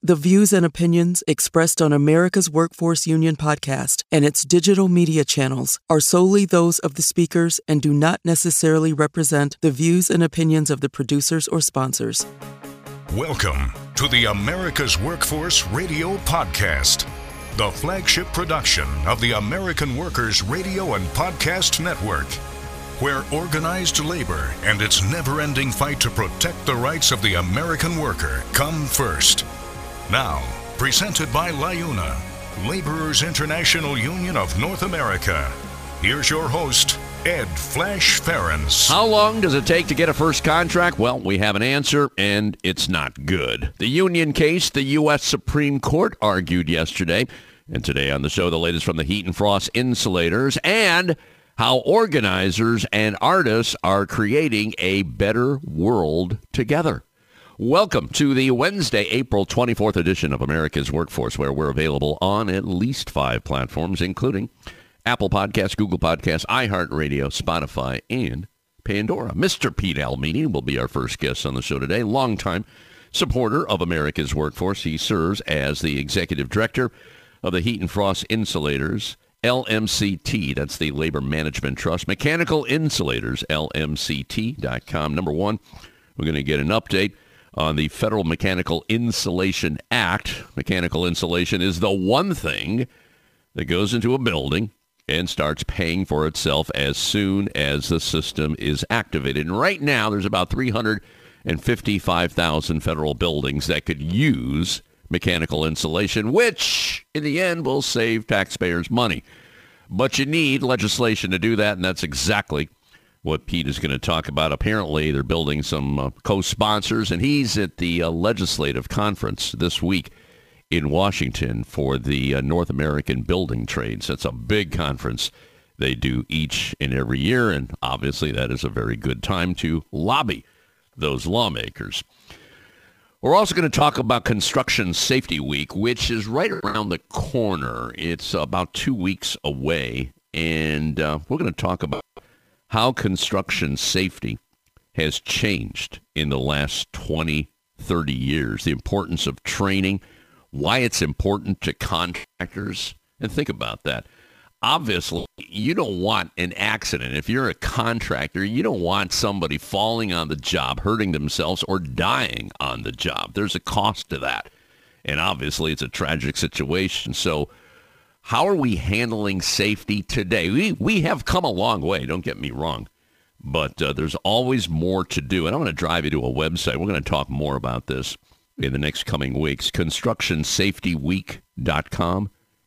The views and opinions expressed on America's Workforce Union podcast and its digital media channels are solely those of the speakers and do not necessarily represent the views and opinions of the producers or sponsors. Welcome to the America's Workforce Radio Podcast, the flagship production of the American Workers Radio and Podcast Network, where organized labor and its never-ending fight to protect the rights of the American worker come first. Now, presented by LIUNA, Laborers International Union of North America. Here's your host, Ed Flash Ferens. How long does it take to get a first contract? Well, we have an answer, and it's not good. The union case, the U.S. Supreme Court argued yesterday. And today on the show, the latest from the Heat and Frost Insulators and how organizers and artists are creating a better world together. Welcome to the Wednesday, April 24th edition of America's Workforce, where we're available on at least 5 platforms, including Apple Podcasts, Google Podcasts, iHeartRadio, Spotify, and Pandora. Mr. Pete Almini will be our first guest on the show today, longtime supporter of America's Workforce. He serves as the executive director of the Heat and Frost Insulators, LMCT, that's the Labor Management Trust, Mechanical Insulators, LMCT.com. Number one, we're going to get an update on the Federal Mechanical Insulation Act. Mechanical insulation is the one thing that goes into a building and starts paying for itself as soon as the system is activated. And right now, there's about 355,000 federal buildings that could use mechanical insulation, which in the end will save taxpayers money. But you need legislation to do that, and that's exactly what Pete is going to talk about. Apparently, they're building some co-sponsors, and he's at the legislative conference this week in Washington for the North American Building Trades. That's a big conference they do each and every year, and obviously that is a very good time to lobby those lawmakers. We're also going to talk about Construction Safety Week, which is right around the corner. It's about 2 weeks away, and we're going to talk about how construction safety has changed in the last 20, 30 years, the importance of training, why it's important to contractors. And think about that. Obviously, you don't want an accident. If you're a contractor, you don't want somebody falling on the job, hurting themselves, or dying on the job. There's a cost to that. And obviously, it's a tragic situation. So how are we handling safety today? We have come a long way, don't get me wrong. But there's always more to do. And I'm going to drive you to a website. We're going to talk more about this in the next coming weeks. ConstructionSafetyWeek.com.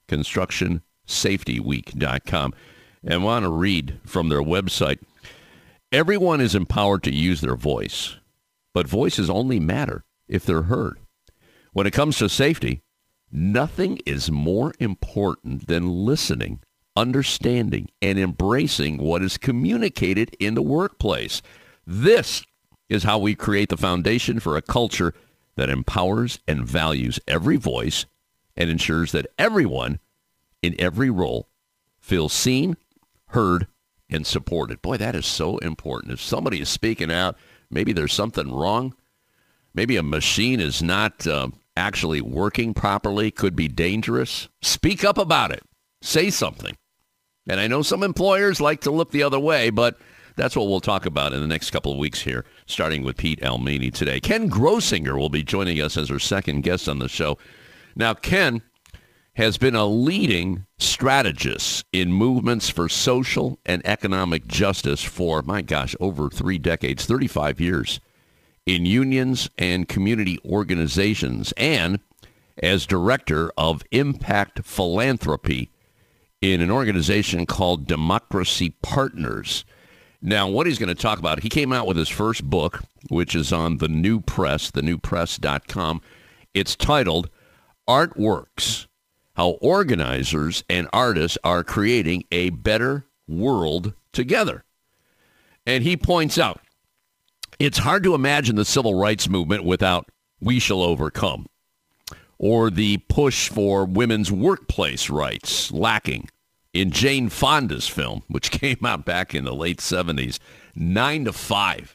ConstructionSafetyWeek.com. And I want to read from their website. Everyone is empowered to use their voice, but voices only matter if they're heard. When it comes to safety, nothing is more important than listening, understanding, and embracing what is communicated in the workplace. This is how we create the foundation for a culture that empowers and values every voice and ensures that everyone in every role feels seen, heard, and supported. Boy, that is so important. If somebody is speaking out, maybe there's something wrong. Maybe a machine is not actually working properly, could be dangerous. Speak up about it. Say something. And I know some employers like to look the other way, but that's what we'll talk about in the next couple of weeks here, starting with Pete Almini today. Ken Grosinger will be joining us as our second guest on the show. Now, Ken has been a leading strategist in movements for social and economic justice for, my gosh, over 3 decades, 35 years. In unions and community organizations, and as director of Impact Philanthropy in an organization called Democracy Partners. Now, what he's going to talk about, he came out with his first book, which is on The New Press, thenewpress.com. It's titled Art Works, How Organizers and Artists Are Creating a Better World Together. And he points out, it's hard to imagine the civil rights movement without We Shall Overcome, or the push for women's workplace rights lacking in Jane Fonda's film, which came out back in the late 70s, 9 to 5,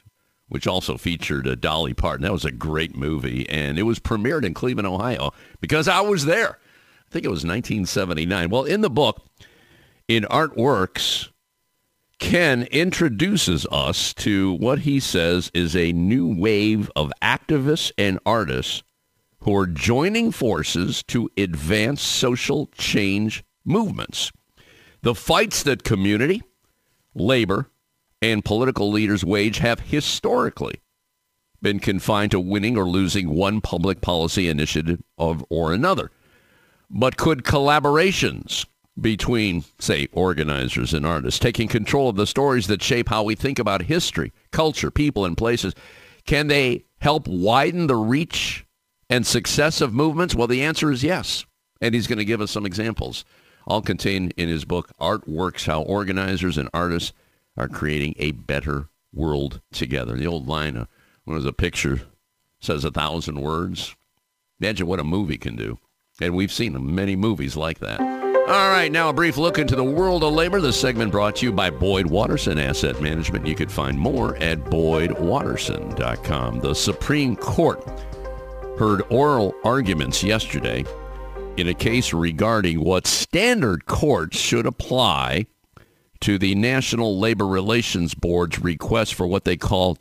which also featured Dolly Parton. That was a great movie, and it was premiered in Cleveland, Ohio, because I was there. I think it was 1979. Well, in the book, in Artworks, Ken introduces us to what he says is a new wave of activists and artists who are joining forces to advance social change movements. The fights that community, labor, and political leaders wage have historically been confined to winning or losing one public policy initiative or another. But could collaborations between, say, organizers and artists, taking control of the stories that shape how we think about history, culture, people, and places, can they help widen the reach and success of movements? Well, the answer is yes. And he's going to give us some examples, all contained in his book, Artworks, How Organizers and Artists Are Creating a Better World Together. The old line, when there's a picture, says 1,000 words. Imagine what a movie can do. And we've seen many movies like that. All right, now a brief look into the world of labor. This segment brought to you by Boyd Watterson Asset Management. You could find more at BoydWatterson.com. The Supreme Court heard oral arguments yesterday in a case regarding what standard courts should apply to the National Labor Relations Board's request for what they call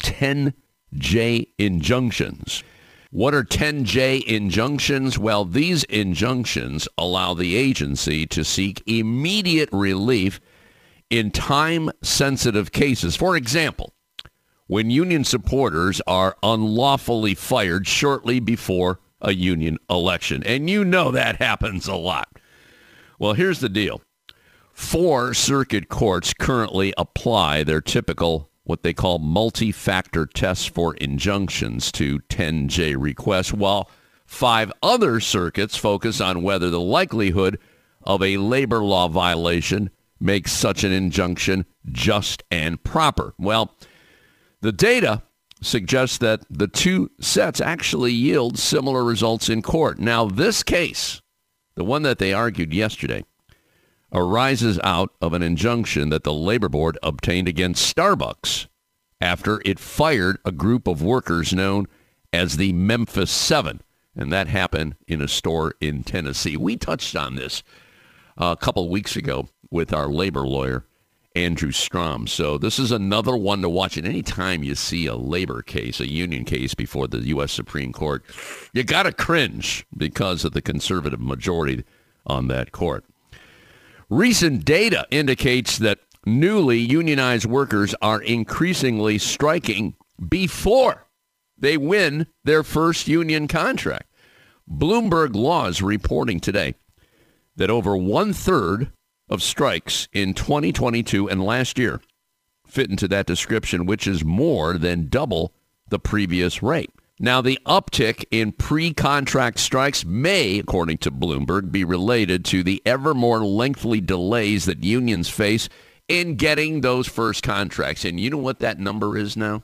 10J injunctions. What are 10J injunctions? Well, these injunctions allow the agency to seek immediate relief in time-sensitive cases. For example, when union supporters are unlawfully fired shortly before a union election. And you know that happens a lot. Well, here's the deal. 4 circuit courts currently apply their typical what they call multi-factor tests for injunctions to 10J requests, while 5 other circuits focus on whether the likelihood of a labor law violation makes such an injunction just and proper. Well, the data suggests that the 2 sets actually yield similar results in court. Now, this case, the one that they argued yesterday, arises out of an injunction that the Labor Board obtained against Starbucks after it fired a group of workers known as the Memphis 7. And that happened in a store in Tennessee. We touched on this a couple of weeks ago with our labor lawyer, Andrew Strom. So this is another one to watch. And anytime you see a labor case, a union case before the U.S. Supreme Court, you got to cringe because of the conservative majority on that court. Recent data indicates that newly unionized workers are increasingly striking before they win their first union contract. Bloomberg Law is reporting today that over 1/3 of strikes in 2022 and last year fit into that description, which is more than double the previous rate. Now, the uptick in pre-contract strikes may, according to Bloomberg, be related to the ever more lengthy delays that unions face in getting those first contracts. And you know what that number is now?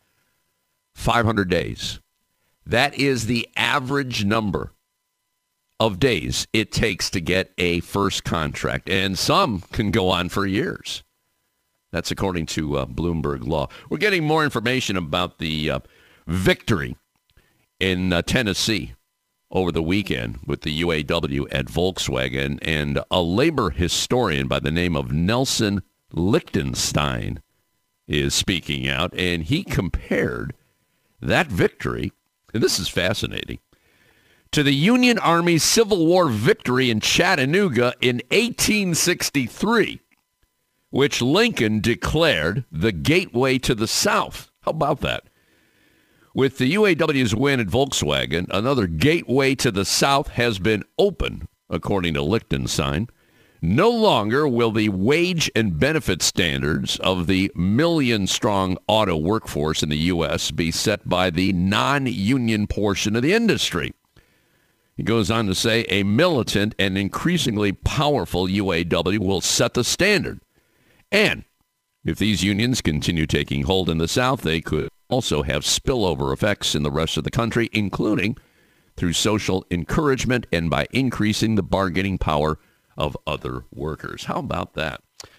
500 days. That is the average number of days it takes to get a first contract. And some can go on for years. That's according to Bloomberg Law. We're getting more information about the victory in Tennessee over the weekend with the UAW at Volkswagen, and a labor historian by the name of Nelson Lichtenstein is speaking out, and he compared that victory, and this is fascinating, to the Union Army's Civil War victory in Chattanooga in 1863, which Lincoln declared the gateway to the South. How about that? With the UAW's win at Volkswagen, another gateway to the South has been opened, according to Lichtenstein. No longer will the wage and benefit standards of the million-strong auto workforce in the U.S. be set by the non-union portion of the industry. He goes on to say a militant and increasingly powerful UAW will set the standard. And if these unions continue taking hold in the South, they could also have spillover effects in the rest of the country, including through social encouragement and by increasing the bargaining power of other workers. How about that?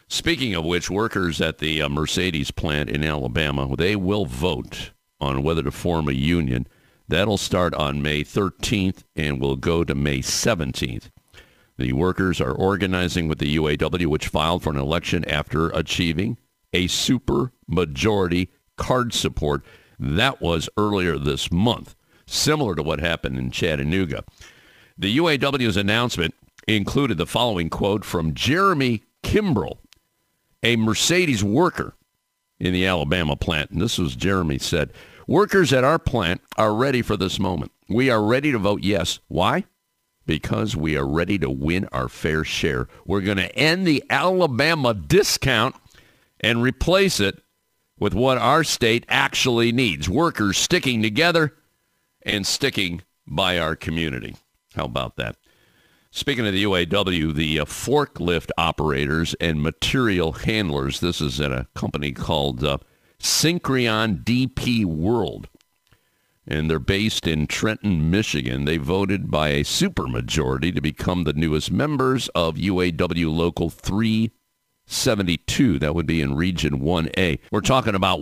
Speaking of which, workers at the Mercedes plant in Alabama, they will vote on whether to form a union. That'll start on May 13th and will go to May 17th. The workers are organizing with the UAW, which filed for an election after achieving a super majority card support. That was earlier this month, similar to what happened in Chattanooga. The UAW's announcement included the following quote from Jeremy Kimbrell, a Mercedes worker in the Alabama plant. And this was Jeremy said, "Workers at our plant are ready for this moment. We are ready to vote yes. Why? Because we are ready to win our fair share. We're going to end the Alabama discount and replace it with what our state actually needs. Workers sticking together and sticking by our community." How about that? Speaking of the UAW, the forklift operators and material handlers, this is at a company called Syncreon DP World, and they're based in Trenton, Michigan. They voted by a supermajority to become the newest members of UAW Local 372. That would be in Region 1A. We're talking about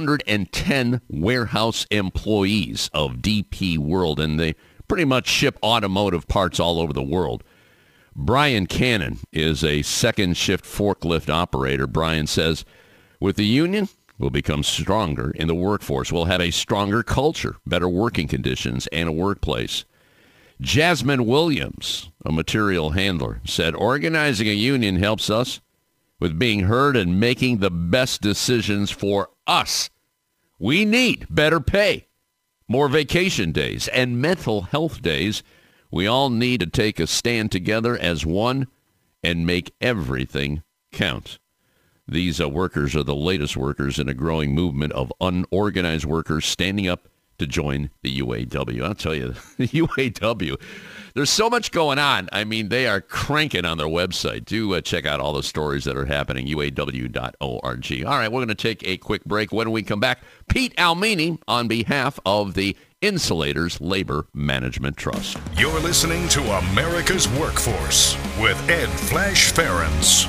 110 warehouse employees of DP World, and they pretty much ship automotive parts all over the world. Brian Cannon is a second-shift forklift operator. Brian says, with the union, we'll become stronger in the workforce. We'll have a stronger culture, better working conditions, and a workplace. Jasmine Williams, a material handler, said, organizing a union helps us with being heard and making the best decisions for us. We need better pay, more vacation days, and mental health days. We all need to take a stand together as one and make everything count. These workers are the latest workers in a growing movement of unorganized workers standing up to join the UAW. I'll tell you, the UAW, there's so much going on. I mean, they are cranking on their website. Do check out all the stories that are happening, uaw.org. All right, we're going to take a quick break. When we come back, Pete Almini on behalf of the Insulators Labor Management Trust. You're listening to America's Workforce with Ed Flash Ferens.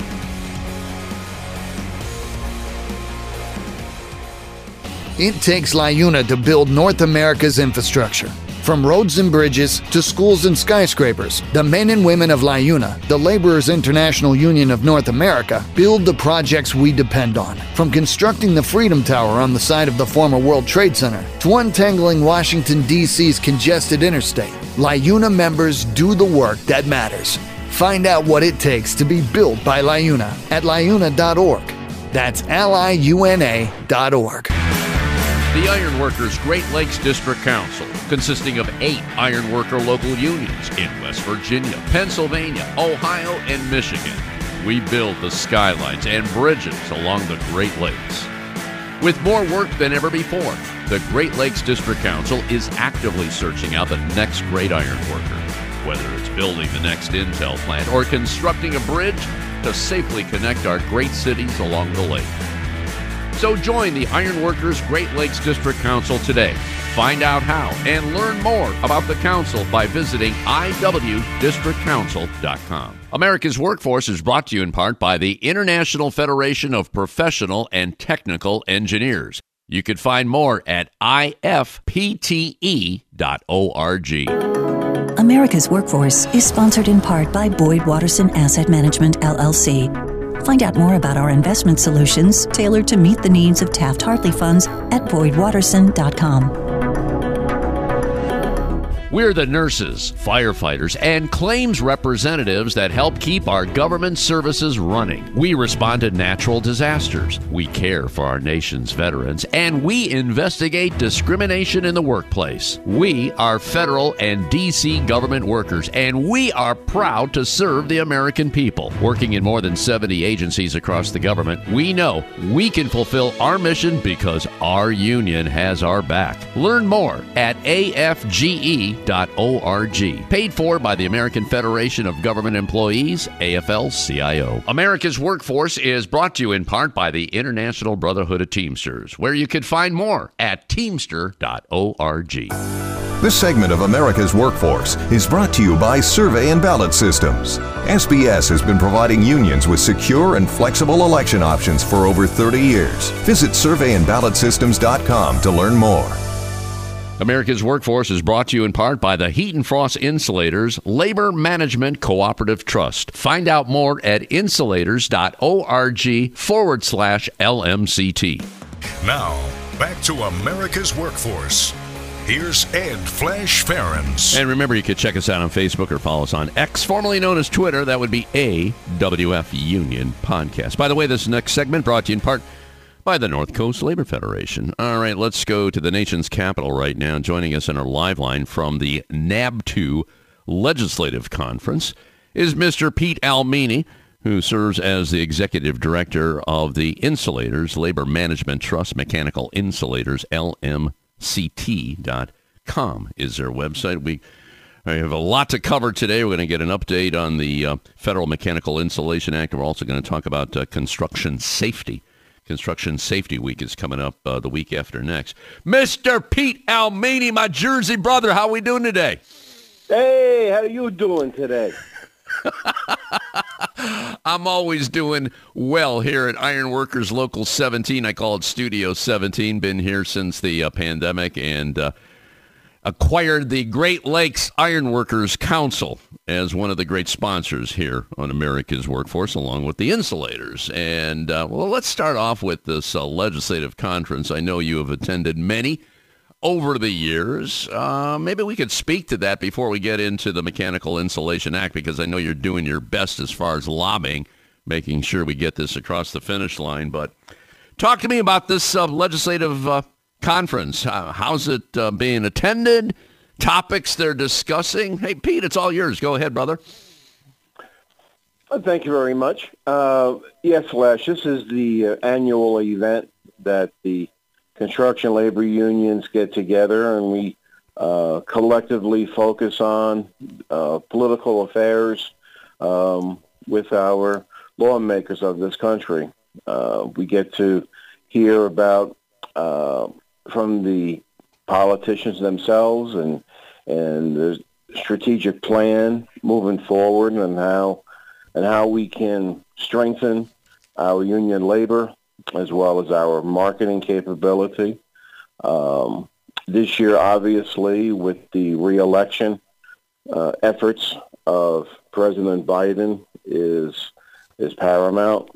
It takes LiUNA to build North America's infrastructure. From roads and bridges to schools and skyscrapers, the men and women of LiUNA, the Laborers International Union of North America, build the projects we depend on. From constructing the Freedom Tower on the site of the former World Trade Center to untangling Washington, D.C.'s congested interstate, LiUNA members do the work that matters. Find out what it takes to be built by LiUNA at liuna.org. That's liuna.org. The Ironworkers Great Lakes District Council, consisting of 8 ironworker local unions in West Virginia, Pennsylvania, Ohio, and Michigan. We build the skylines and bridges along the Great Lakes. With more work than ever before, the Great Lakes District Council is actively searching out the next great ironworker, whether it's building the next Intel plant or constructing a bridge to safely connect our great cities along the lake. So join the Ironworkers Great Lakes District Council today. Find out how and learn more about the council by visiting iwdistrictcouncil.com. America's Workforce is brought to you in part by the International Federation of Professional and Technical Engineers. You can find more at ifpte.org. America's Workforce is sponsored in part by Boyd Watterson Asset Management, LLC. Find out more about our investment solutions tailored to meet the needs of Taft-Hartley funds at boydwatterson.com. We're the nurses, firefighters, and claims representatives that help keep our government services running. We respond to natural disasters. We care for our nation's veterans, and we investigate discrimination in the workplace. We are federal and D.C. government workers, and we are proud to serve the American people. Working in more than 70 agencies across the government, we know we can fulfill our mission because our union has our back. Learn more at afge.org. Paid for by the American Federation of Government Employees, AFL-CIO. America's Workforce is brought to you in part by the International Brotherhood of Teamsters, where you can find more at teamster.org. This segment of America's Workforce is brought to you by Survey and Ballot Systems. SBS has been providing unions with secure and flexible election options for over 30 years. Visit surveyandballotsystems.com to learn more. America's Workforce is brought to you in part by the Heat and Frost Insulators Labor Management Cooperative Trust. Find out more at insulators.org/LMCT. Now, back to America's Workforce. Here's Ed Flash Ferens. And remember, you can check us out on Facebook or follow us on X, formerly known as Twitter. That would be AWF Union Podcast. By the way, this next segment brought to you in part by the North Coast Labor Federation. All right, let's go to the nation's capital right now. Joining us on our live line from the NAB2 Legislative Conference is Mr. Pete Almini, who serves as the executive director of the Insulators Labor Management Trust. Mechanical Insulators, LMCT.com is their website. We have a lot to cover today. We're going to get an update on the Federal Mechanical Insulation Act. We're also going to talk about construction safety. Construction Safety Week is coming up the week after next. Mr. Pete Almini, my Jersey brother, how we doing today? Hey, how you doing today? I'm always doing well here at Ironworkers Local 17. I call it Studio 17. Been here since the pandemic and acquired the Great Lakes Ironworkers Council as one of the great sponsors here on America's Workforce, along with the Insulators. And, well, let's start off with this legislative conference. I know you have attended many over the years. Maybe we could speak to that before we get into the Mechanical Insulation Act, because I know you're doing your best as far as lobbying, making sure we get this across the finish line. But talk to me about this legislative conference. How's it being attended? Topics they're discussing? Hey, Pete, it's all yours. Go ahead, brother. Thank you very much. Yes, Flash, this is the annual event that the construction labor unions get together, and we collectively focus on political affairs with our lawmakers of this country. We get to hear about from the politicians themselves and the strategic plan moving forward, and how we can strengthen our union labor as well as our marketing capability. This year, obviously, with the re-election efforts of President Biden is paramount.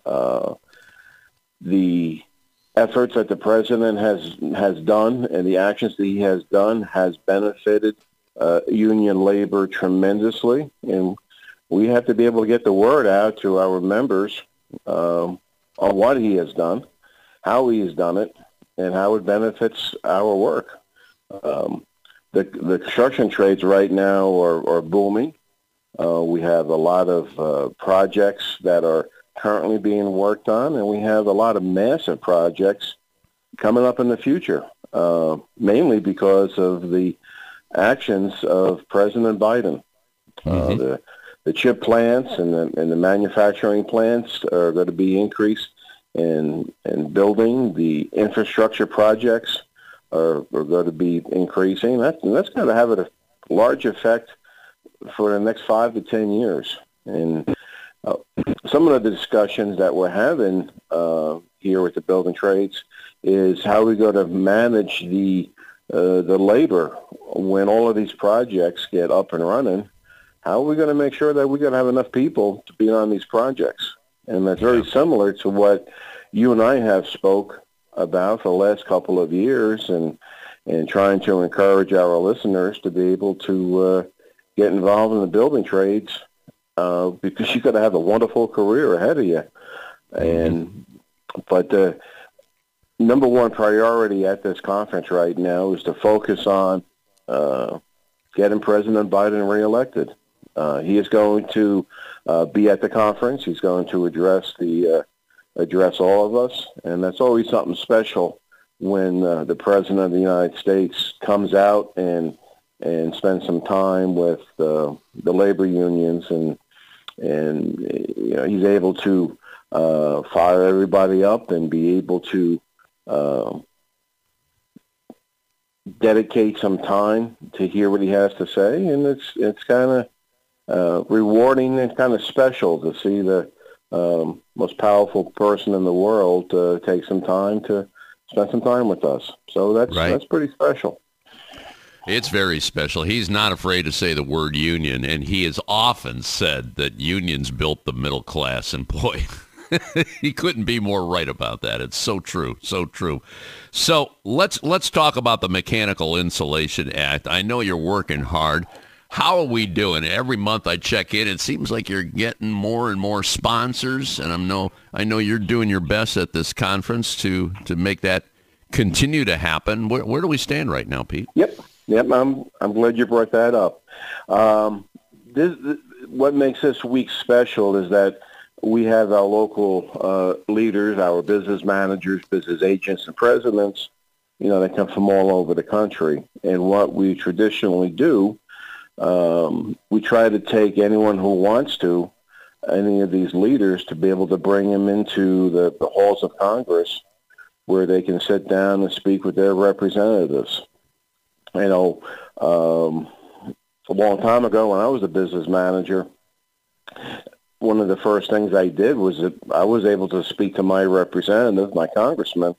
The efforts that the president has done and the actions that he has done has benefited union labor tremendously, and we have to be able to get the word out to our members on what he has done, how he has done it, and how it benefits our work. The construction trades right now are booming. We have a lot of projects that are currently being worked on, and we have a lot of massive projects coming up in the future, mainly because of the actions of President Biden. The chip plants and the manufacturing plants are going to be increased in building. The infrastructure projects are going to be increasing. That's going to have a large effect for the next 5 to 10 years. And some of the discussions that we're having here with the building trades is how we're going to manage the labor when all of these projects get up and running. How are we going to make sure that we're going to have enough people to be on these projects? And that's very similar to what you and I have spoke about for the last couple of years, and trying to encourage our listeners to be able to get involved in the building trades, because you're going to have a wonderful career ahead of you. But the number one priority at this conference right now is to focus on getting President Biden reelected. He is going to be at the conference. He's going to address all of us, and that's always something special when the President of the United States comes out and spends some time with the labor unions, and he's able to fire everybody up and be able to dedicate some time to hear what he has to say, and it's kind of rewarding and kind of special to see the most powerful person in the world take some time to spend some time with us. So that's pretty special. It's very special. He's not afraid to say the word union, and he has often said that unions built the middle class, and boy, he couldn't be more right about that. It's so true, so true. So let's talk about the Mechanical Insulation Act. I know you're working hard. How are we doing? Every month I check in, it seems like you're getting more and more sponsors, and I know you're doing your best at this conference to make that continue to happen. Where do we stand right now, Pete? Yep, I'm glad you brought that up. What makes this week special is that we have our local leaders, our business managers, business agents, and presidents, that come from all over the country. And what we traditionally do, we try to take anyone who wants to, any of these leaders, to be able to bring them into the halls of Congress where they can sit down and speak with their representatives. A long time ago when I was a business manager, one of the first things I did was that I was able to speak to my representative, my congressman,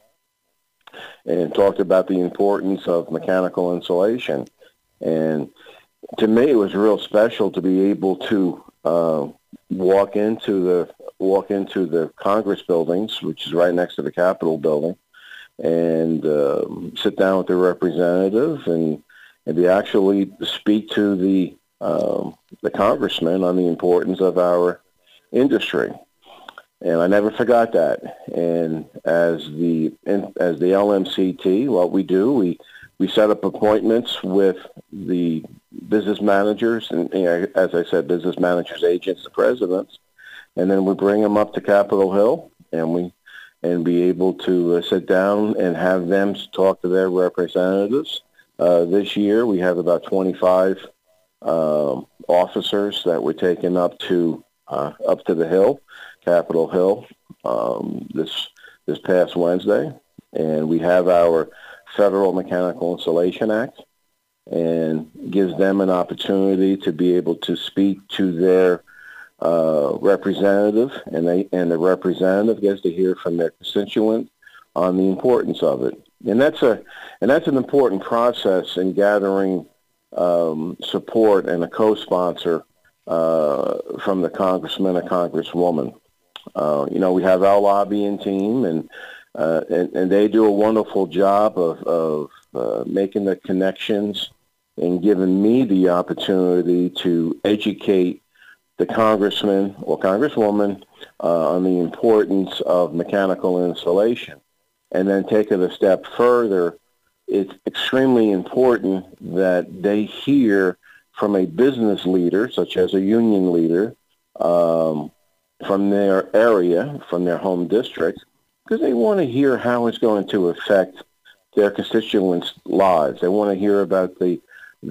and talked about the importance of mechanical insulation. And to me, it was real special to be able to walk into the Congress buildings, which is right next to the Capitol building, and sit down with the representative and to actually speak to the congressman on the importance of our industry. And I never forgot that. And as the LMCT, what we do, we set up appointments with the business managers, and as I said, business managers, agents, and presidents, and then we bring them up to Capitol Hill, and be able to sit down and have them talk to their representatives. This year, we have about 25 officers that we're taking up to the Hill, Capitol Hill, this past Wednesday, and we have our Federal Mechanical Insulation Act, and gives them an opportunity to be able to speak to their representative, and the representative gets to hear from their constituent on the importance of it. And that's an important process in gathering support and a co-sponsor from the congressman or congresswoman. We have our lobbying team, and they do a wonderful job of making the connections and giving me the opportunity to educate the congressman or congresswoman on the importance of mechanical insulation. And then take it a step further, it's extremely important that they hear from a business leader, such as a union leader, from their area, from their home district, because they want to hear how it's going to affect their constituents' lives. They want to hear about the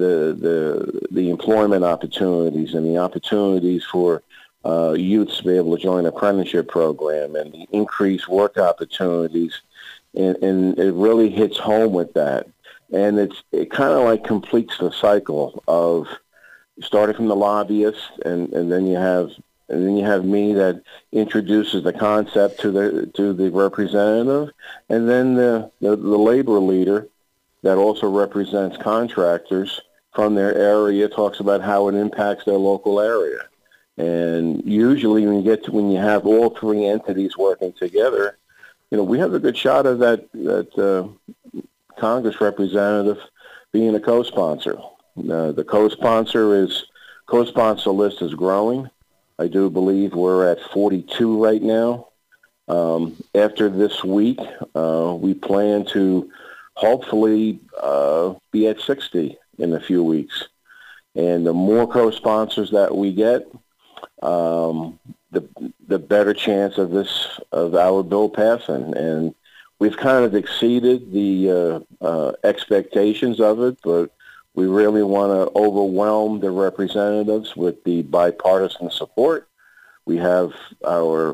employment opportunities and the opportunities for youths to be able to join an apprenticeship program and the increased work opportunities. And it really hits home with that. And it kind of like completes the cycle of starting from the lobbyist, and then you have me that introduces the concept to the representative, and then the labor leader that also represents contractors from their area talks about how it impacts their local area. And usually when you have all three entities working together, we have a good shot of that Congress representative being a co-sponsor. The co-sponsor list is growing. I do believe we're at 42 right now. After this week, we plan to hopefully be at 60 in a few weeks. And the more co-sponsors that we get, the better chance of our bill passing. And we've kind of exceeded the expectations of it, but we really want to overwhelm the representatives with the bipartisan support. We have our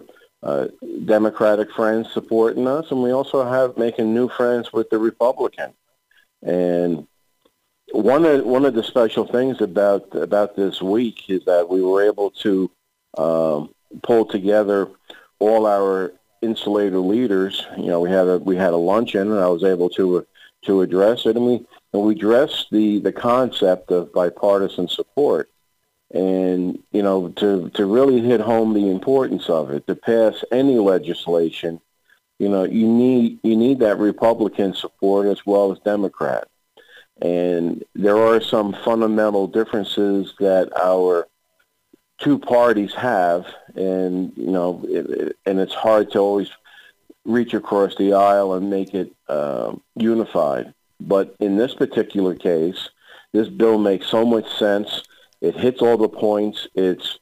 Democratic friends supporting us, and we also have making new friends with the Republican. And one of the special things about this week is that we were able to pull together all our insulator leaders. You know, we had a luncheon, and I was able to address it, and we addressed the concept of bipartisan support, and you know, to really hit home the importance of it. To pass any legislation, you know, you need that Republican support as well as Democrat. And there are some fundamental differences that our two parties have, and you know, and it's hard to always reach across the aisle and make it unified. But in this particular case, this bill makes so much sense. It hits all the points. It's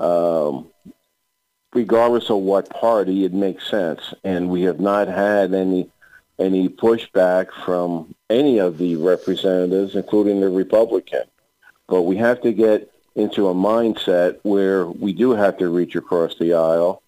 regardless of what party, it makes sense, and we have not had any pushback from any of the representatives, including the Republican. But we have to get into a mindset where we do have to reach across the aisle.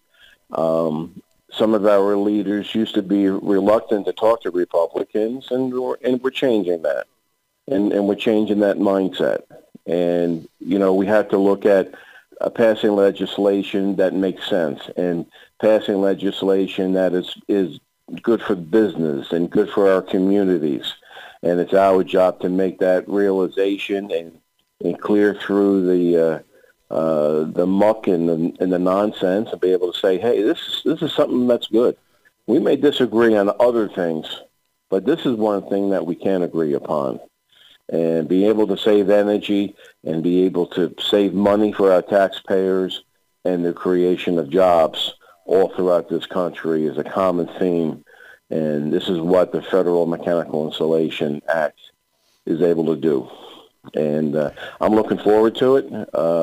Some of our leaders used to be reluctant to talk to Republicans, and we're changing that. And we're changing that mindset. And, you know, we have to look at passing legislation that makes sense, and passing legislation that is good for business and good for our communities. And it's our job to make that realization and clear through the muck and the nonsense, and be able to say, hey, this is something that's good. We may disagree on other things, but this is one thing that we can agree upon. And be able to save energy and be able to save money for our taxpayers and the creation of jobs all throughout this country is a common theme. And this is what the Federal Mechanical Insulation Act is able to do. And I'm looking forward to it,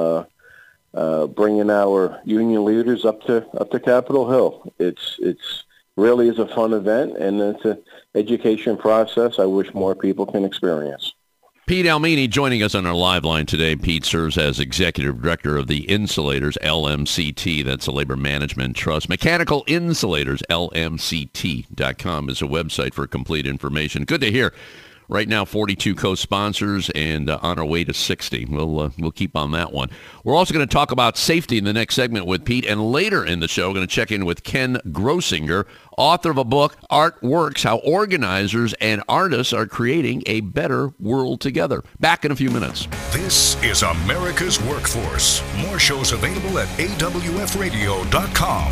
bringing our union leaders up to Capitol Hill. It's really is a fun event, and it's an education process I wish more people can experience. Pete Almini joining us on our live line today. Pete serves as Executive Director of the Insulators, LMCT. That's a Labor Management Trust. Mechanical Insulators, LMCT.com is a website for complete information. Good to hear. Right now, 42 co-sponsors and on our way to 60. We'll keep on that one. We're also going to talk about safety in the next segment with Pete. And later in the show, we're going to check in with Ken Grosinger, author of a book, Art Works, How Organizers and Artists Are Creating a Better World Together. Back in a few minutes. This is America's Workforce. More shows available at awfradio.com.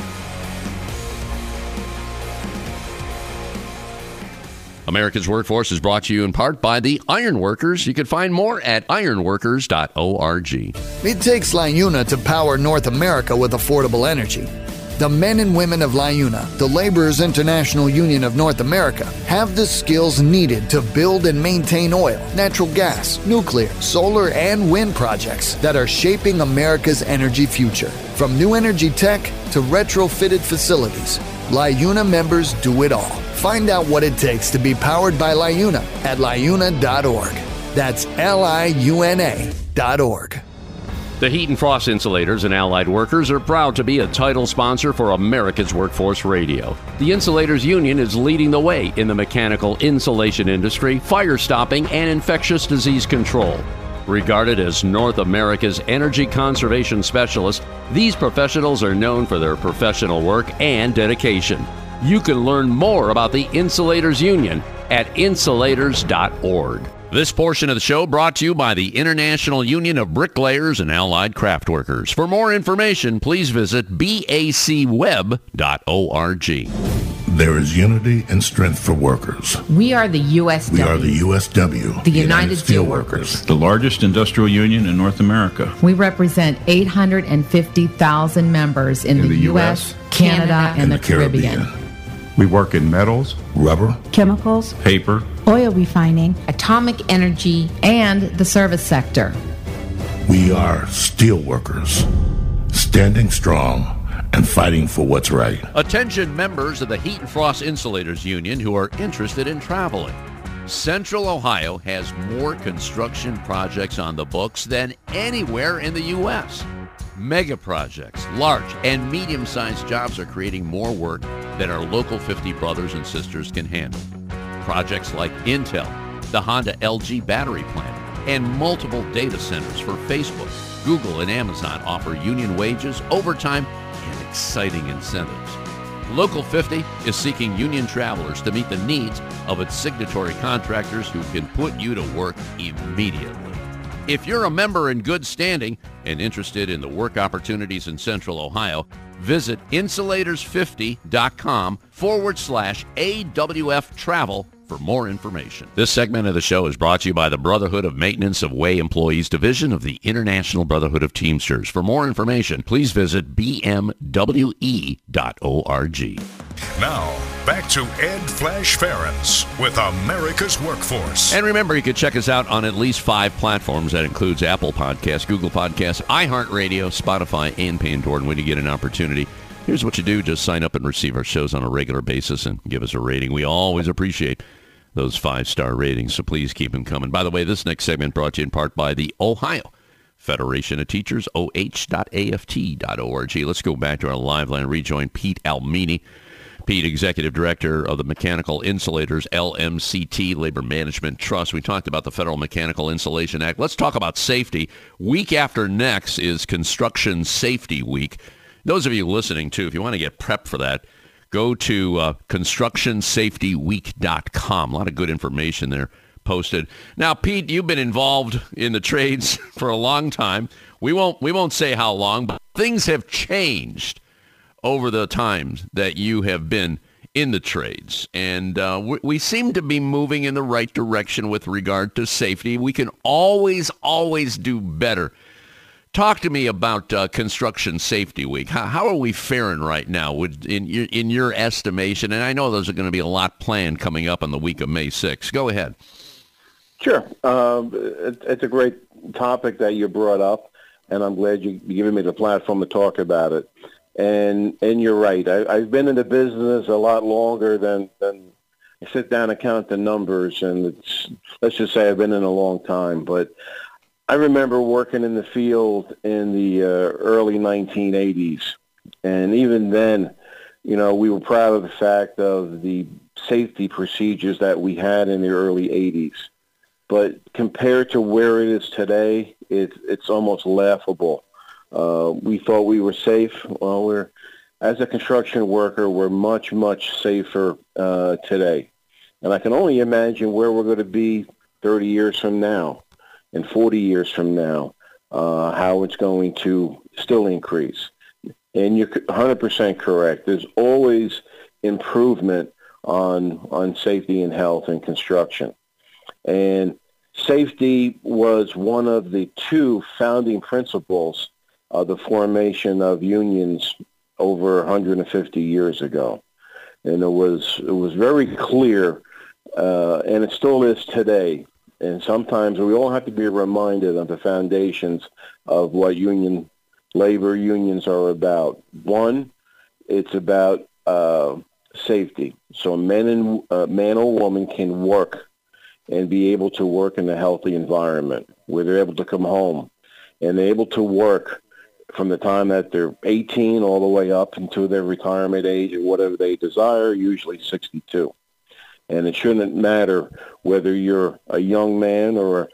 America's Workforce is brought to you in part by the Ironworkers. You can find more at ironworkers.org. It takes LiUNA to power North America with affordable energy. The men and women of LiUNA, the Laborers International Union of North America, have the skills needed to build and maintain oil, natural gas, nuclear, solar, and wind projects that are shaping America's energy future. From new energy tech to retrofitted facilities, LiUNA members do it all. Find out what it takes to be powered by LiUNA at liuna.org. That's liuna.org. The Heat and Frost Insulators and Allied Workers are proud to be a title sponsor for America's Workforce Radio. The Insulators Union is leading the way in the mechanical insulation industry, fire stopping, and infectious disease control. Regarded as North America's energy conservation specialists, these professionals are known for their professional work and dedication. You can learn more about the Insulators Union at insulators.org. This portion of the show brought to you by the International Union of Bricklayers and Allied Craft Workers. For more information, please visit bacweb.org. There is unity and strength for workers. We are the USW. We are the USW. The United Steelworkers. The largest industrial union in North America. We represent 850,000 members in the U.S., Canada, and the Caribbean. We work in metals, rubber, chemicals, paper, oil refining, atomic energy, and the service sector. We are steelworkers, standing strong and fighting for what's right. Attention members of the Heat and Frost Insulators Union who are interested in traveling. Central Ohio has more construction projects on the books than anywhere in the U.S. Mega projects, large and medium-sized jobs are creating more work than our local 50 brothers and sisters can handle. Projects like Intel, the Honda LG battery plant, and multiple data centers for Facebook. Google and Amazon offer union wages, overtime, and exciting incentives. Local 50 is seeking union travelers to meet the needs of its signatory contractors who can put you to work immediately. If you're a member in good standing and interested in the work opportunities in Central Ohio, visit insulators50.com/AWF travel for more information. This segment of the show is brought to you by the Brotherhood of Maintenance of Way Employees Division of the International Brotherhood of Teamsters. For more information, please visit bmwe.org. Now, back to Ed Flash Ferenc with America's Workforce. And remember, you can check us out on at least 5 platforms. That includes Apple Podcasts, Google Podcasts, iHeartRadio, Spotify, and Pandora. And when you get an opportunity, here's what you do. Just sign up and receive our shows on a regular basis and give us a rating. We always appreciate those 5-star ratings, so please keep them coming. By the way, this next segment brought to you in part by the Ohio Federation of Teachers, oh.aft.org. Let's go back to our live line, rejoin Pete Almini. Pete, Executive Director of the Mechanical Insulators, LMCT, Labor Management Trust. We talked about the Federal Mechanical Insulation Act. Let's talk about safety. Week after next is Construction Safety Week. Those of you listening, too, if you want to get prepped for that, go to constructionsafetyweek.com. A lot of good information there posted. Now, Pete, you've been involved in the trades for a long time. We won't say how long, but things have changed over the times that you have been in the trades. And we seem to be moving in the right direction with regard to safety. We can always do better. Talk to me about Construction Safety Week. How are we faring right now in your estimation? And I know there's going to be a lot planned coming up on the week of May 6th. Go ahead. Sure. It's a great topic that you brought up, and I'm glad you're giving me the platform to talk about it. And you're right. I've been in the business a lot longer than I sit down and count the numbers, and let's just say I've been in a long time. But I remember working in the field in the early 1980s, and even then, we were proud of the fact of the safety procedures that we had in the early 80s. But compared to where it is today, it's almost laughable. We thought we were safe. Well, as a construction worker, we're much, much safer today. And I can only imagine where we're going to be 30 years from now and 40 years from now, how it's going to still increase. And you're 100% correct. There's always improvement on safety and health in construction. And safety was one of the 2 founding principles of the formation of unions over 150 years ago. And it was very clear, and it still is today. And sometimes we all have to be reminded of the foundations of what labor unions are about. One, it's about safety. So a man or woman can work and be able to work in a healthy environment where they're able to come home and they're able to work from the time that they're 18 all the way up until their retirement age or whatever they desire, usually 62. And it shouldn't matter whether you're a young man or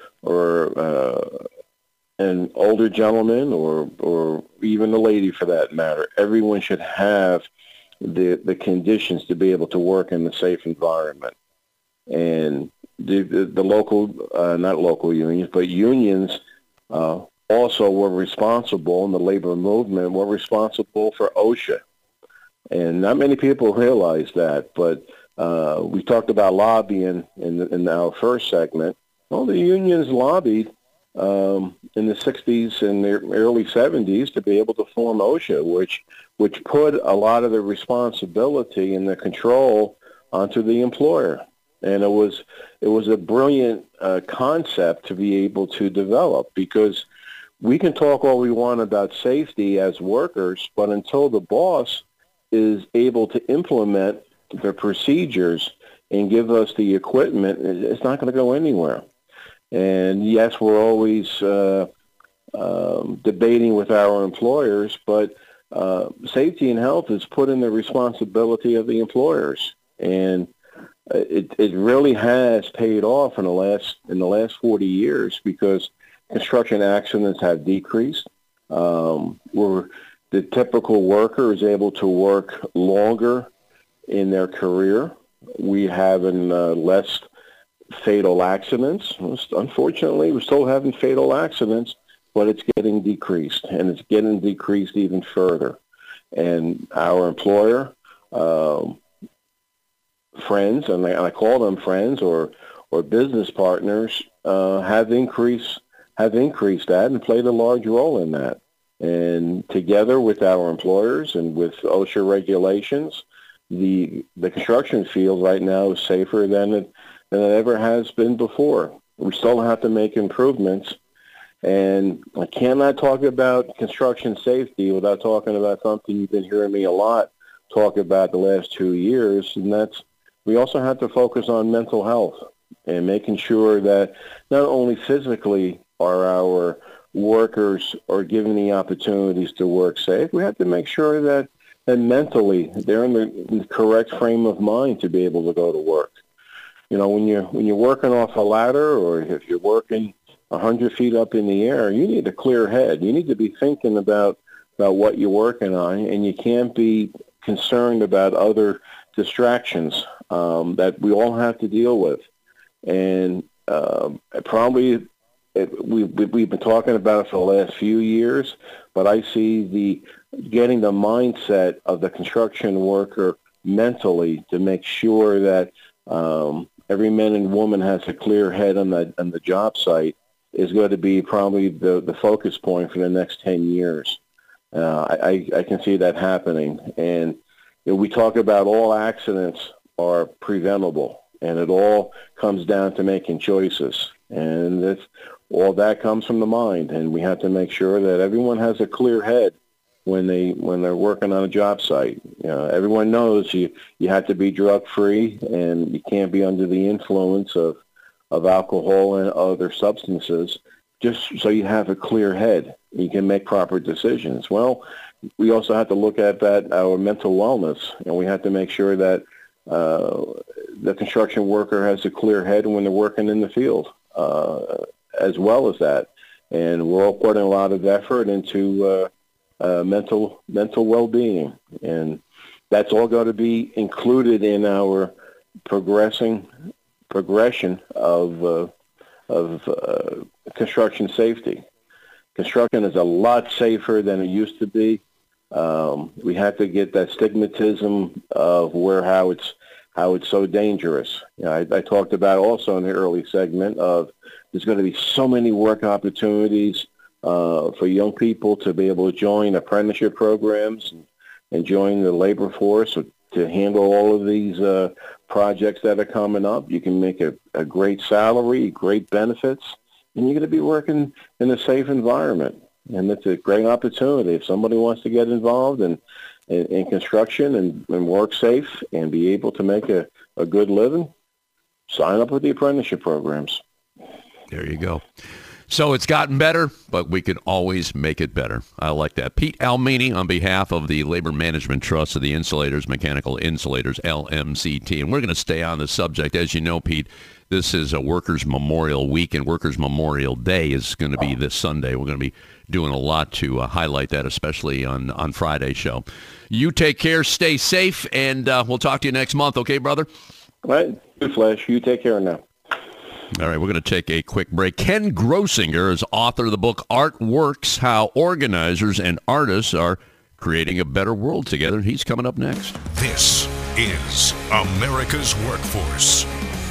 an older gentleman or even a lady for that matter. Everyone should have the conditions to be able to work in a safe environment. And the local, not local unions, but unions also were responsible, in the labor movement, were responsible for OSHA. And not many people realize that, but we talked about lobbying in our first segment. Well, the unions lobbied in the 60s and the early 70s to be able to form OSHA, which put a lot of the responsibility and the control onto the employer. And it was a brilliant concept to be able to develop, because we can talk all we want about safety as workers, but until the boss is able to implement the procedures and give us the equipment, it's not going to go anywhere. And yes, we're always debating with our employers, but safety and health is put in the responsibility of the employers. And it really has paid off in the last 40 years because construction accidents have decreased. Where the typical worker is able to work longer in their career. We have less fatal accidents. Unfortunately, we're still having fatal accidents, but it's getting decreased, and it's getting decreased even further. And our employer, friends, and I call them friends or business partners, have increased that and played a large role in that. And together with our employers and with OSHA regulations, the construction field right now is safer than it ever has been before. We still have to make improvements, and I cannot talk about construction safety without talking about something you've been hearing me a lot talk about the last 2 years, and that's we also have to focus on mental health and making sure that not only physically are our workers are given the opportunities to work safe, we have to make sure that mentally they're in the correct frame of mind to be able to go to work. You know, when you're working off a ladder, or if you're working 100 feet up in the air, you need a clear head. You need to be thinking about what you're working on, and you can't be concerned about other distractions that we all have to deal with. And we've been talking about it for the last few years, but I see getting the mindset of the construction worker mentally to make sure that every man and woman has a clear head on the job site is going to be probably the focus point for the next 10 years. I can see that happening. And we talk about all accidents are preventable, and it all comes down to making choices. And all that comes from the mind, and we have to make sure that everyone has a clear head when they're working on a job site. You know, everyone knows you have to be drug-free, and you can't be under the influence of alcohol and other substances, just so you have a clear head. You can make proper decisions. Well, we also have to look at our mental wellness, and we have to make sure that the construction worker has a clear head when they're working in the field, as well as that. And we're all putting a lot of effort into mental well-being, and that's all got to be included in our progression of construction safety. Construction is a lot safer than it used to be. We have to get that stigmatism of how it's so dangerous. You know, I talked about also in the early segment of there's going to be so many work opportunities for young people to be able to join apprenticeship programs and join the labor force to handle all of these projects that are coming up. You can make a great salary, great benefits, and you're going to be working in a safe environment. And it's a great opportunity. If somebody wants to get involved in construction and work safe and be able to make a good living, sign up with the apprenticeship programs. There you go. So it's gotten better, but we can always make it better. I like that. Pete Almini on behalf of the Labor Management Trust of the Insulators, Mechanical Insulators, LMCT. And we're going to stay on the subject. As you know, Pete, this is a Workers' Memorial Week, and Workers' Memorial Day is going to be this Sunday. We're going to be doing a lot to highlight that, especially on Friday's show. You take care, stay safe, and we'll talk to you next month. Okay, brother? All right. Good Flash. You take care now. All right, we're going to take a quick break. Ken Grosinger is author of the book Art Works, How Organizers and Artists Are Creating a Better World Together. He's coming up next. This is America's Workforce.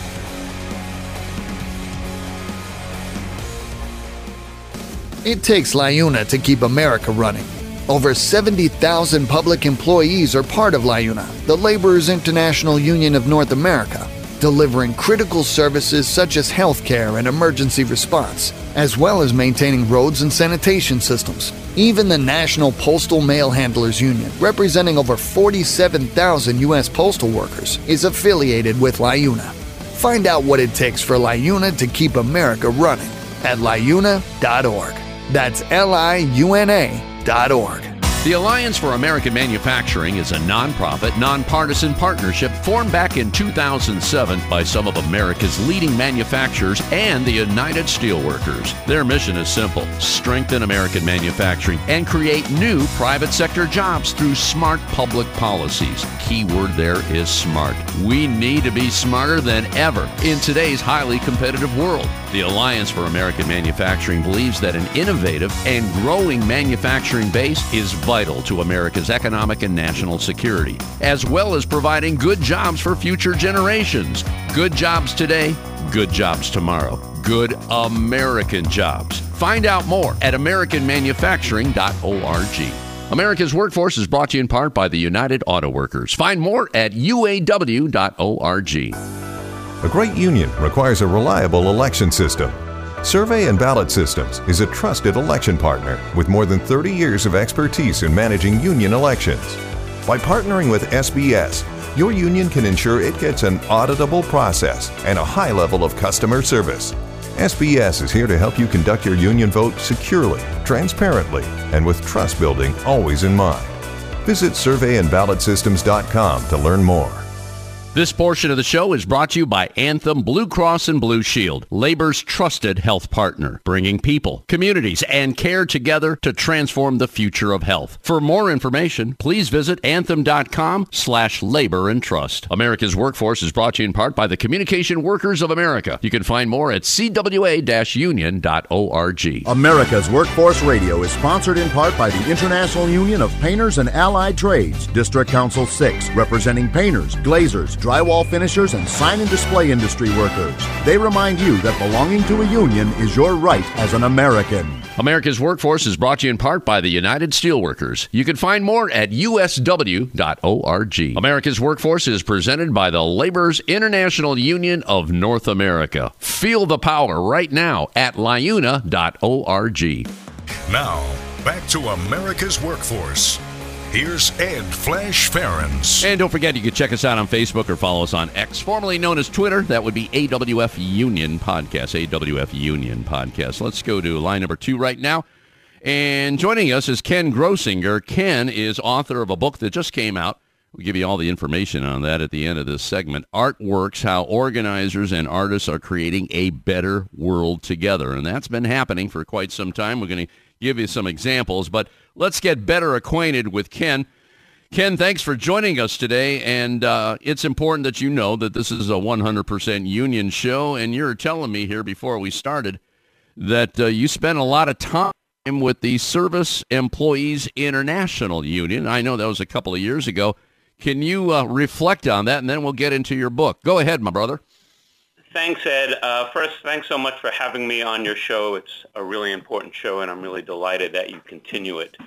It takes LIUNA to keep America running. Over 70,000 public employees are part of LIUNA, the Laborers International Union of North America, delivering critical services such as healthcare and emergency response, as well as maintaining roads and sanitation systems. Even the National Postal Mail Handlers Union, representing over 47,000 U.S. postal workers, is affiliated with LIUNA. Find out what it takes for LIUNA to keep America running at LIUNA.org. That's LIUNA.org. The Alliance for American Manufacturing is a nonprofit, nonpartisan partnership formed back in 2007 by some of America's leading manufacturers and the United Steelworkers. Their mission is simple: strengthen American manufacturing and create new private sector jobs through smart public policies. Key word there is smart. We need to be smarter than ever in today's highly competitive world. The Alliance for American Manufacturing believes that an innovative and growing manufacturing base is vital to America's economic and national security, as well as providing good jobs for future generations. Good jobs today, good jobs tomorrow. Good American jobs. Find out more at americanmanufacturing.org. America's Workforce is brought to you in part by the United Auto Workers. Find more at uaw.org. A great union requires a reliable election system. Survey and Ballot Systems is a trusted election partner with more than 30 years of expertise in managing union elections. By partnering with SBS, your union can ensure it gets an auditable process and a high level of customer service. SBS is here to help you conduct your union vote securely, transparently, and with trust building always in mind. Visit surveyandballotsystems.com to learn more. This portion of the show is brought to you by Anthem Blue Cross and Blue Shield, Labor's trusted health partner, bringing people, communities, and care together to transform the future of health. For more information, please visit anthem.com/labor and trust. America's Workforce is brought to you in part by the Communication Workers of America. You can find more at cwa-union.org. America's Workforce Radio is sponsored in part by the International Union of Painters and Allied Trades, District Council 6, representing painters, glazers, drywall finishers, and sign and display industry workers. They remind you that belonging to a union is your right as an American. America's Workforce is brought to you in part by the United Steelworkers. You can find more at usw.org. America's Workforce is presented by the Laborers International Union of North America. Feel the power right now at liuna.org. Now, back to America's Workforce. Here's Ed Flash Ferens. And don't forget, you can check us out on Facebook or follow us on X, formerly known as Twitter. That would be AWF Union Podcast, AWF Union Podcast. Let's go to line number 2 right now. And joining us is Ken Grossinger. Ken is author of a book that just came out. We'll give you all the information on that at the end of this segment. Artworks, How Organizers and Artists Are Creating a Better World Together. And that's been happening for quite some time. We're going to give you some examples, but let's get better acquainted with Ken. Ken, thanks for joining us today, and it's important that you know that this is a 100% union show, and you're telling me here before we started that you spent a lot of time with the Service Employees International Union. I know that was a couple of years ago. Can you reflect on that, and then we'll get into your book. Go ahead, my brother. Thanks, Ed. First, thanks so much for having me on your show. It's a really important show, and I'm really delighted that you continue it.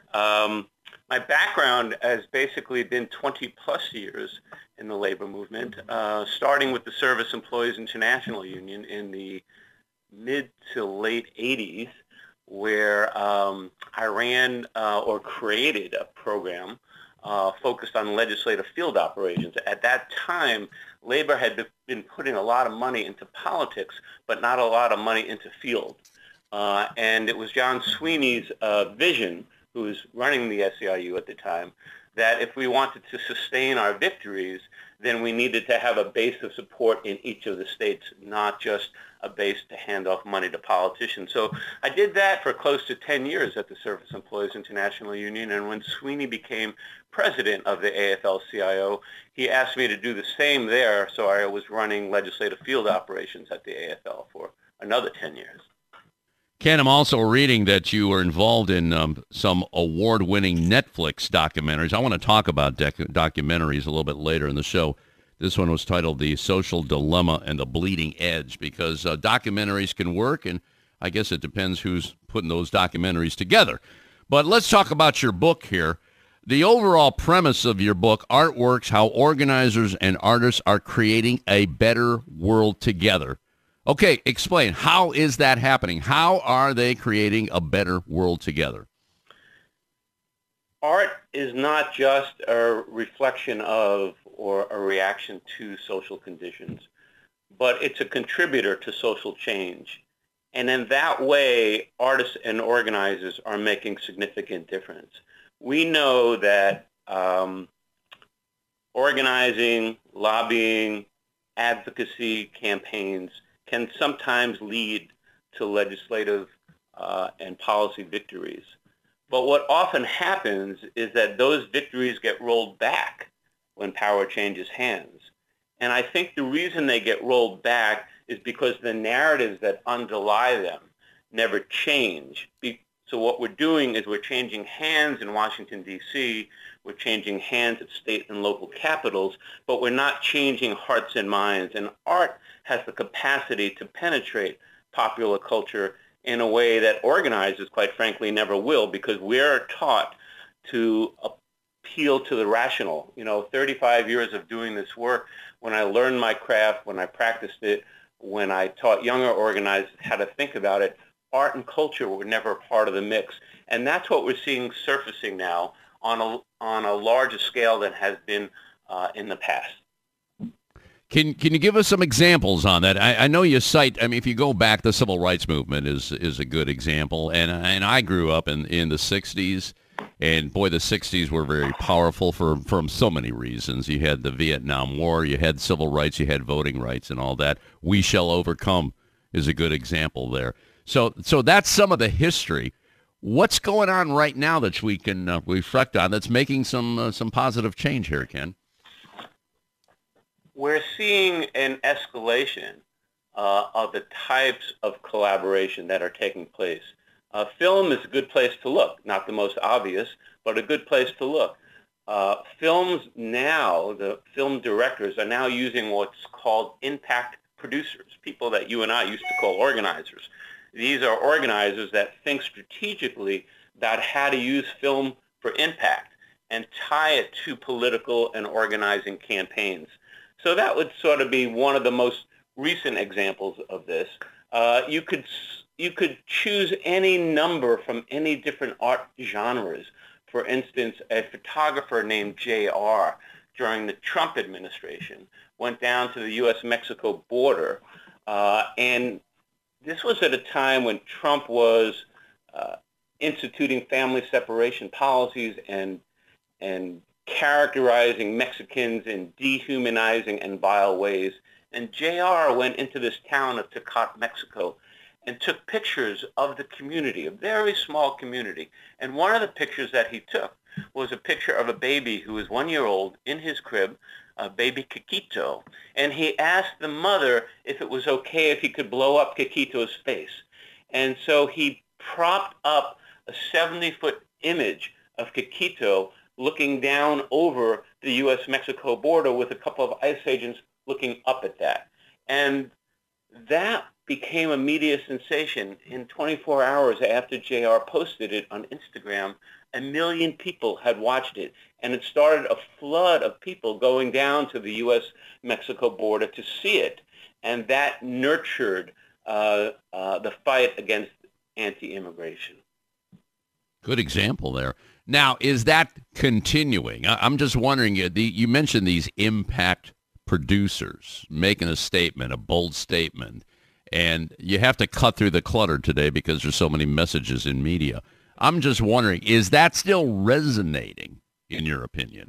My background has basically been 20-plus years in the labor movement, starting with the Service Employees International Union in the mid to late 80s, where I ran or created a program focused on legislative field operations. At that time, labor had been putting a lot of money into politics, but not a lot of money into field. And it was John Sweeney's vision, who was running the SEIU at the time, that if we wanted to sustain our victories, then we needed to have a base of support in each of the states, not just a base to hand off money to politicians. So I did that for close to 10 years at the Service Employees International Union, and when Sweeney became president of the AFL-CIO, he asked me to do the same there, so I was running legislative field operations at the AFL for another 10 years. Ken, I'm also reading that you were involved in some award-winning Netflix documentaries. I want to talk about documentaries a little bit later in the show. This one was titled The Social Dilemma and the Bleeding Edge, because documentaries can work, and I guess it depends who's putting those documentaries together. But let's talk about your book here. The overall premise of your book, Artworks, How Organizers and Artists Are Creating a Better World Together. Okay, explain. How is that happening? How are they creating a better world together? Art is not just a reflection of or a reaction to social conditions, but it's a contributor to social change. And in that way, artists and organizers are making significant difference. we know that organizing, lobbying, advocacy campaigns can sometimes lead to legislative and policy victories. But what often happens is that those victories get rolled back when power changes hands. And I think the reason they get rolled back is because the narratives that underlie them never change. So what we're doing is we're changing hands in Washington, D.C., we're changing hands at state and local capitals, but we're not changing hearts and minds. And art has the capacity to penetrate popular culture in a way that organizers, quite frankly, never will, because we're taught to appeal to the rational. 35 years of doing this work, when I learned my craft, when I practiced it, when I taught younger organizers how to think about it, art and culture were never part of the mix. And that's what we're seeing surfacing now on a larger scale than has been in the past. Can you give us some examples on that? I know you cite, if you go back, the civil rights movement is a good example. And I grew up in the 60s. And boy, the 60s were very powerful from so many reasons. You had the Vietnam War, you had civil rights, you had voting rights and all that. We Shall Overcome is a good example there. So that's some of the history. What's going on right now that we can reflect on that's making some positive change here, Ken? We're seeing an escalation of the types of collaboration that are taking place. Film is a good place to look, not the most obvious, but a good place to look. Films now, the film directors are now using what's called impact producers, people that you and I used to call organizers. These are organizers that think strategically about how to use film for impact and tie it to political and organizing campaigns. So that would sort of be one of the most recent examples of this. You could choose any number from any different art genres. For instance, a photographer named J.R. during the Trump administration went down to the U.S.-Mexico border, and this was at a time when Trump was instituting family separation policies and characterizing Mexicans in dehumanizing and vile ways. And J.R. went into this town of Tecate, Mexico, and took pictures of the community, a very small community. And one of the pictures that he took was a picture of a baby who was 1 year old in his crib, baby Kikito. And he asked the mother if it was okay if he could blow up Kikito's face. And so he propped up a 70-foot image of Kikito looking down over the U.S.-Mexico border with a couple of ICE agents looking up at that. And that became a media sensation. In 24 hours after JR posted it on Instagram, 1 million people had watched it. And it started a flood of people going down to the U.S.-Mexico border to see it. And that nurtured the fight against anti-immigration. Good example there. Now, is that continuing? I'm just wondering, you mentioned these impact producers making a statement, a bold statement, and you have to cut through the clutter today because there's so many messages in media. I'm just wondering, is that still resonating, in your opinion?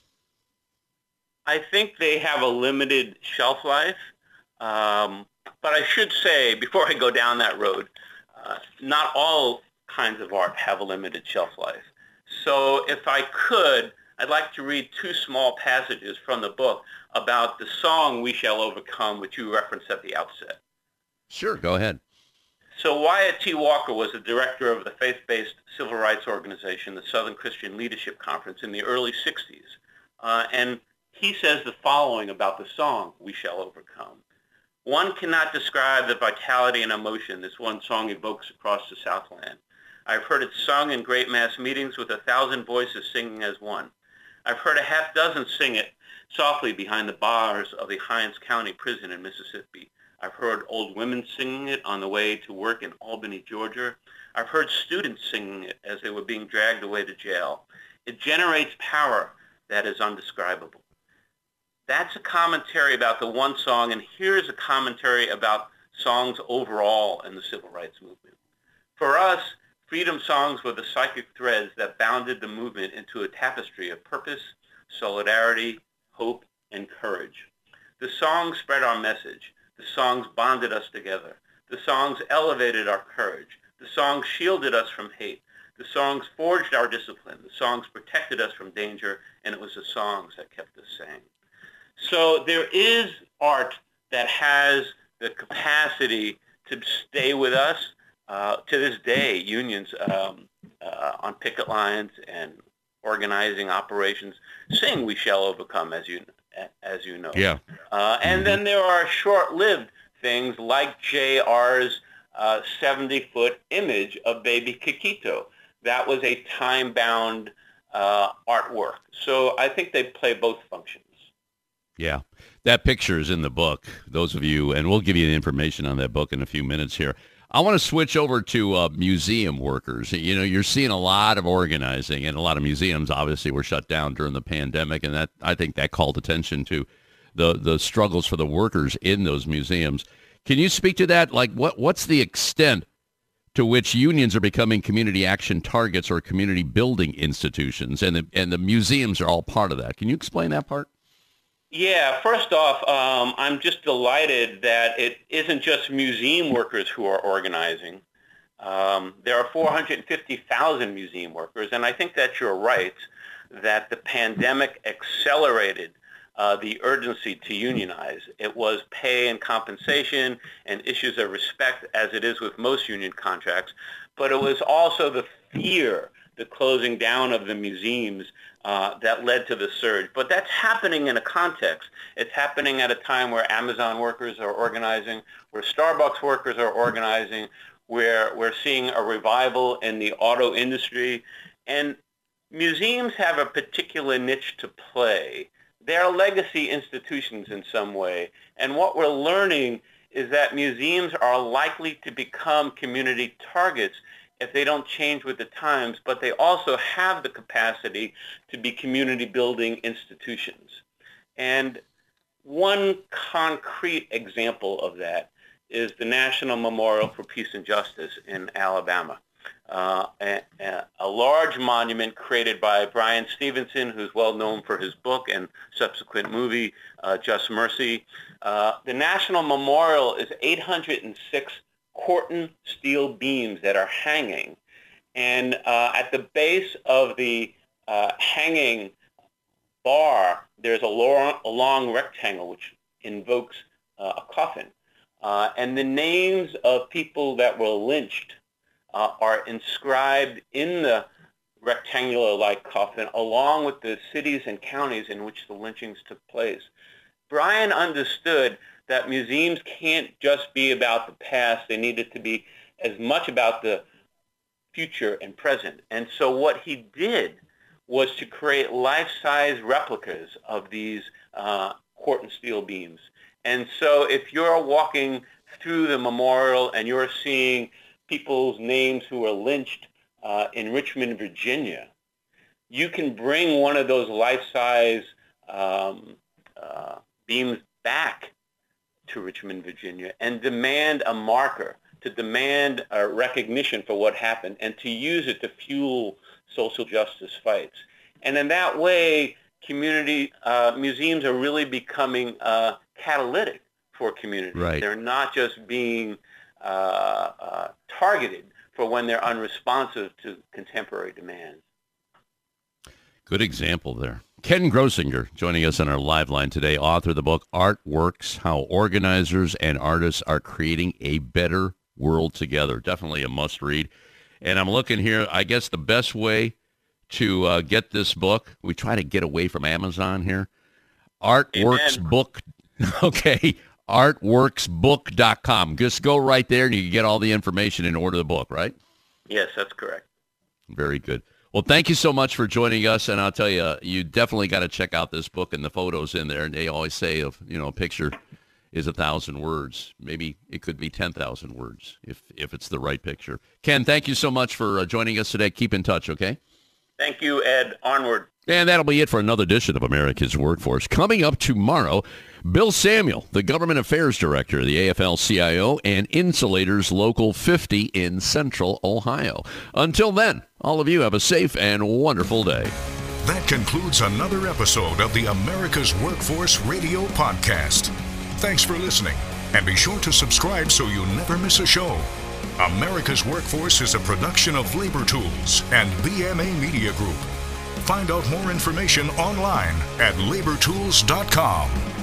I think they have a limited shelf life, but I should say, before I go down that road, not all kinds of art have a limited shelf life. So if I could, I'd like to read 2 small passages from the book about the song We Shall Overcome, which you referenced at the outset. Sure, go ahead. So Wyatt T. Walker was the director of the faith-based civil rights organization, the Southern Christian Leadership Conference, in the early 60s. And he says the following about the song We Shall Overcome. One cannot describe the vitality and emotion this one song evokes across the Southland. I've heard it sung in great mass meetings with 1,000 voices singing as one. I've heard a half dozen sing it softly behind the bars of the Hinds County Prison in Mississippi. I've heard old women singing it on the way to work in Albany, Georgia. I've heard students singing it as they were being dragged away to jail. It generates power that is undescribable. That's a commentary about the one song, and here's a commentary about songs overall in the civil rights movement. For us, freedom songs were the psychic threads that bounded the movement into a tapestry of purpose, solidarity, hope, and courage. The songs spread our message. The songs bonded us together. The songs elevated our courage. The songs shielded us from hate. The songs forged our discipline. The songs protected us from danger, and it was the songs that kept us sane. So there is art that has the capacity to stay with us. To this day, unions on picket lines and organizing operations sing "We Shall Overcome," as you know. Yeah. And then there are short-lived things like JR's 70-foot image of baby Kikito. That was a time-bound artwork. So I think they play both functions. Yeah. That picture is in the book, those of you, and we'll give you the information on that book in a few minutes here. I want to switch over to museum workers. You know, you're seeing a lot of organizing, and a lot of museums obviously were shut down during the pandemic, and that I think that called attention to the struggles for the workers in those museums. Can you speak to that? Like, what's the extent to which unions are becoming community action targets or community building institutions, and the museums are all part of that? Can you explain that part? Yeah, first off, I'm just delighted that it isn't just museum workers who are organizing. There are 450,000 museum workers, and I think that you're right, that the pandemic accelerated the urgency to unionize. It was pay and compensation and issues of respect, as it is with most union contracts, but it was also the fear, the closing down of the museums that led to the surge. But that's happening in a context. It's happening at a time where Amazon workers are organizing, where Starbucks workers are organizing, where we're seeing a revival in the auto industry. And museums have a particular niche to play. They're legacy institutions in some way. And what we're learning is that museums are likely to become community targets if they don't change with the times, but they also have the capacity to be community building institutions. And one concrete example of that is the National Memorial for Peace and Justice in Alabama, a large monument created by Brian Stevenson, who's well known for his book and subsequent movie, Just Mercy. The National Memorial is 806 Corten steel beams that are hanging. And at the base of the hanging bar, there's a long rectangle which invokes a coffin. And the names of people that were lynched are inscribed in the rectangular-like coffin, along with the cities and counties in which the lynchings took place. Brian understood that museums can't just be about the past. They needed to be as much about the future and present. And so what he did was to create life-size replicas of these Corten steel beams. And so if you're walking through the memorial and you're seeing people's names who were lynched in Richmond, Virginia, you can bring one of those life-size beams back to Richmond, Virginia, and demand a marker, to demand a recognition for what happened, and to use it to fuel social justice fights. And in that way, community museums are really becoming catalytic for communities. Right. They're not just being targeted for when they're unresponsive to contemporary demands. Good example there. Ken Grosinger joining us on our live line today, author of the book Art Works, How Organizers and Artists Are Creating a Better World Together. Definitely a must read. And I'm looking here, I guess the best way to get this book, we try to get away from Amazon here. Artworksbook. Okay. Artworksbook.com. Just go right there and you can get all the information and order the book, right? Yes, that's correct. Very good. Well, thank you so much for joining us, and I'll tell you, you definitely got to check out this book and the photos in there. And they always say, a picture is 1,000 words. Maybe it could be 10,000 words if it's the right picture. Ken, thank you so much for joining us today. Keep in touch, okay? Thank you, Ed. Onward. And that'll be it for another edition of America's Workforce. Coming up tomorrow, Bill Samuel, the Government Affairs Director of the AFL-CIO and Insulators Local 50 in Central Ohio. Until then, all of you have a safe and wonderful day. That concludes another episode of the America's Workforce Radio Podcast. Thanks for listening, and be sure to subscribe so you never miss a show. America's Workforce is a production of Labor Tools and BMA Media Group. Find out more information online at labortools.com.